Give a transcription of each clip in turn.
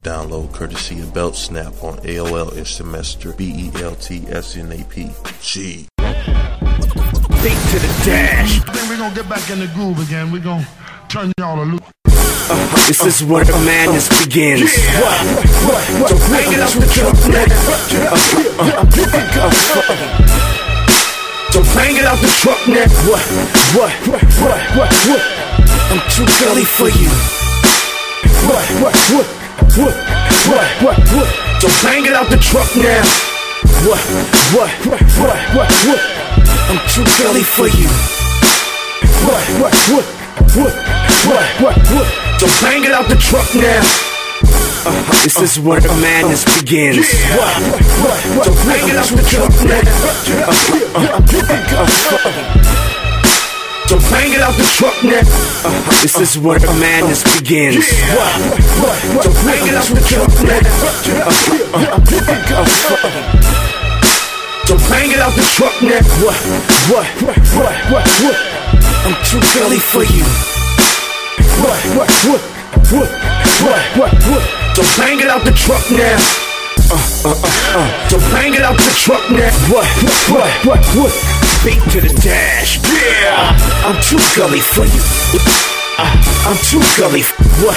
Download courtesy of Belt Snap on AOL Instant Messenger, BELTSNAP. G. Beat to the dash. Then we're gonna get back in the groove again. We're gonna turn y'all a loop. This is where the madness begins. What? So bring it out the truck now. So bring it out the truck now. What? I'm too girly for you. What? So bring it out the truck now. What? I'm too girly for you. What? So bang it out the truck now. This is where the madness begins. So bang it out the truck now. So bang it out the truck now. This is where the madness begins. So bang it out the truck now. So bang it out the truck now. What? I'm too girly for you. What? So bang it out the truck now. So bang it out the truck now. What? Beat to the dash. Yeah. I'm too gully for you. I'm too gully. What?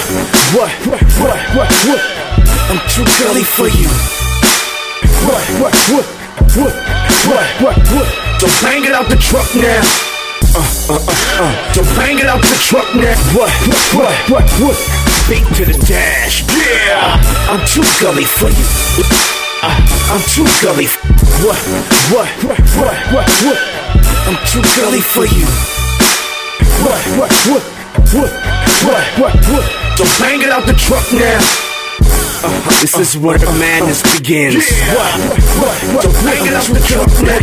I'm too gully for you. What? So bang it out the truck now. So bang it out the truck now. What? Beat to the dash. Yeah. I'm too gully for you. I'm too gully. What? I'm too gully for you. What? So bang it out the truck now. This is where the madness begins. So bang it out the truck now.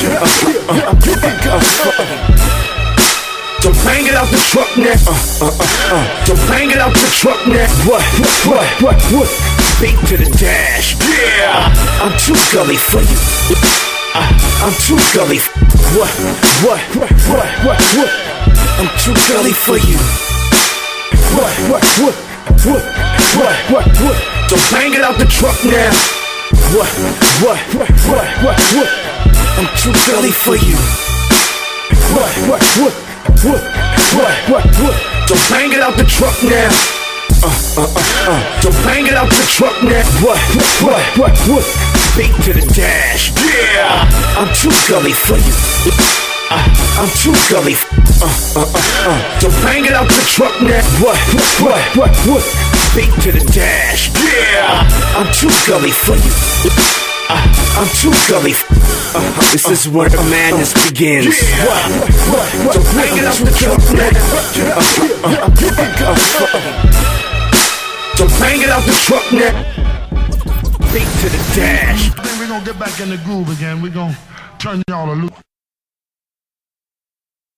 So bang it out the truck now. So bang it out the truck now. What? Beat to the dash. Yeah. I'm too gully for you. I'm too gully. What? I'm too gully for you. What? So bang it out the truck now. What? I'm too gully for you. What? So bang it out the truck now. So bang it out the truck now. What? Beat to the dash. Yeah. I'm too gully for you. I'm too gully. So bang it out the truck now. What? Beat to the dash. Yeah. I'm too gully for you. I'm too gully. This is where the madness begins. So bang it out the truck now. So bang it out the truck now. Beat to the dash. Then we're gonna get back in the groove again. We're gonna turn y'all a loop.